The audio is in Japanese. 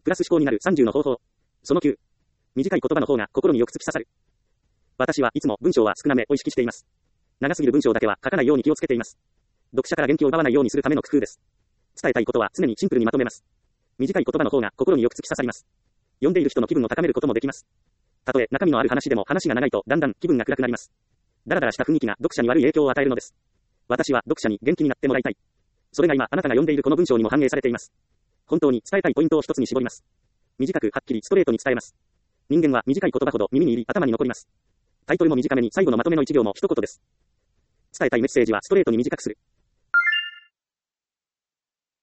プラス思考になる30の方法。その9。短い言葉の方が心によく突き刺さる。私はいつも文章は少なめを意識しています。長すぎる文章だけは書かないように気をつけています。読者から元気を奪わないようにするための工夫です。伝えたいことは常にシンプルにまとめます。短い言葉の方が心によく突き刺さります。読んでいる人の気分を高めることもできます。たとえ中身のある話でも話が長いとだんだん気分が暗くなります。だらだらした雰囲気が読者に悪い影響を与えるのです。私は読者に元気になってもらいたい。それが今あなたが読んでいるこの文章にも反映されています。本当に伝えたいポイントを一つに絞ります。短くはっきりストレートに伝えます。人間は短い言葉ほど耳に入り頭に残ります。タイトルも短めに最後のまとめの一行も一言です。伝えたいメッセージはストレートに短くする。